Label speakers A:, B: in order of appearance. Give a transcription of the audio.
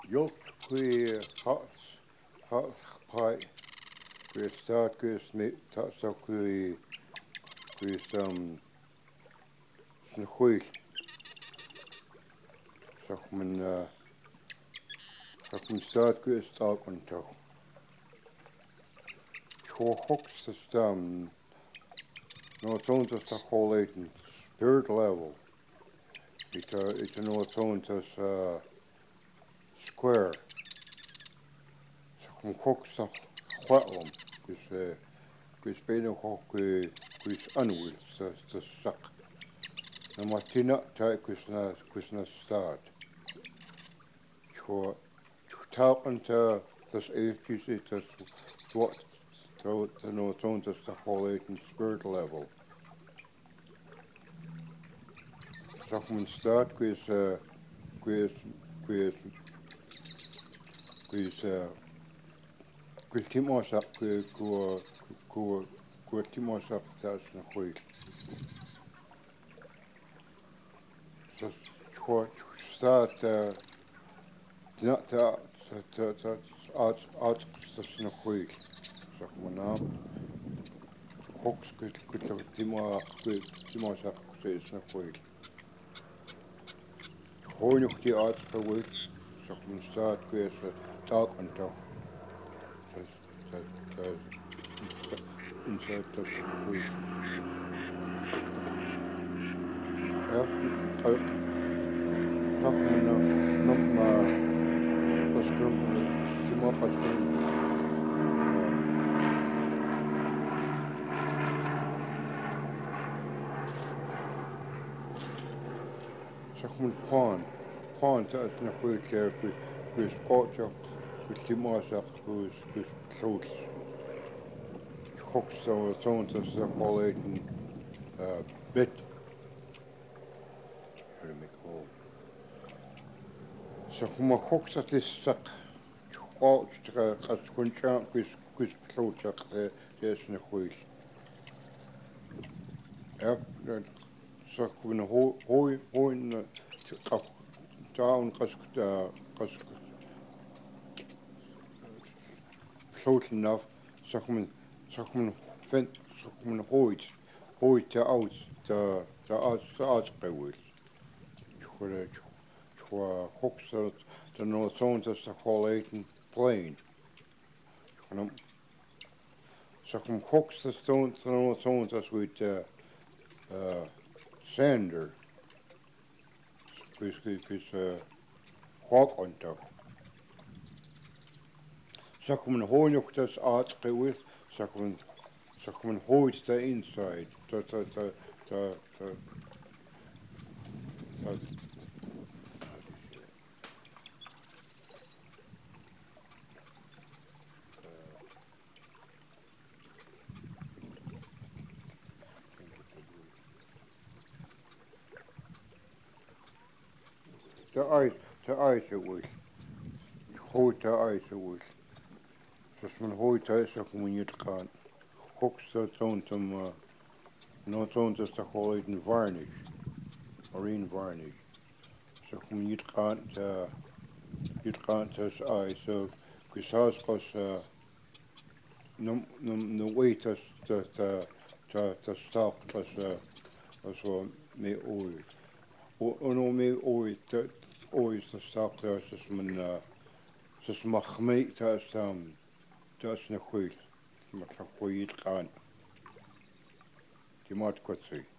A: Jot kui hats pai kui start kui smit so kui snuil sag men start kui start on toch. Cho hoks no tones of the whole spirit level. It's no tones square. Sag men hoks chwatlum. Kus beno hoch kus anwil sa sak. Na matina ta kus na start. Cho talken das ages it what to no tones of the whole spirit level. Sag men start quiz quiz quiz quiz timosak ku timosak tas na quiz. So cho start not art tas na quiz. Sag men hoks timosak tas na quiz. Hoinuch die art quiz. Sag men start quiz talk on toch. Das inside das na quiz. Ja, sag men ma kaskun timo kaskun sag men pan ta na quiz quiz coach quiz timo sak quiz close. Hoks so the whole bit. How to make home. So ma hoks at this sak. Coach kaskun chan quiz close sak des na quiz. Ja, sag men hoi down kas close enough. Sag men fen sag men hoi te out te out gewil. Chwa hoks the no tones as the whole plain. Sag men hoks the no tones as with sander. Kus hawk on toch. Sag men hoi nog das out gewil. Sag men hoi the inside. The ice it was. Hoi the ice it was. Dus men hoi the sag men niet gaan. Hoogste toont no toont is toch wel een varnish. Marine varnish. Sag men niet gaan tas ice. So kusas kos no way to stop tas me oil. No me oil to stop tas men mag mee tas na goed. Maar ga goed gaan. Die maakt kort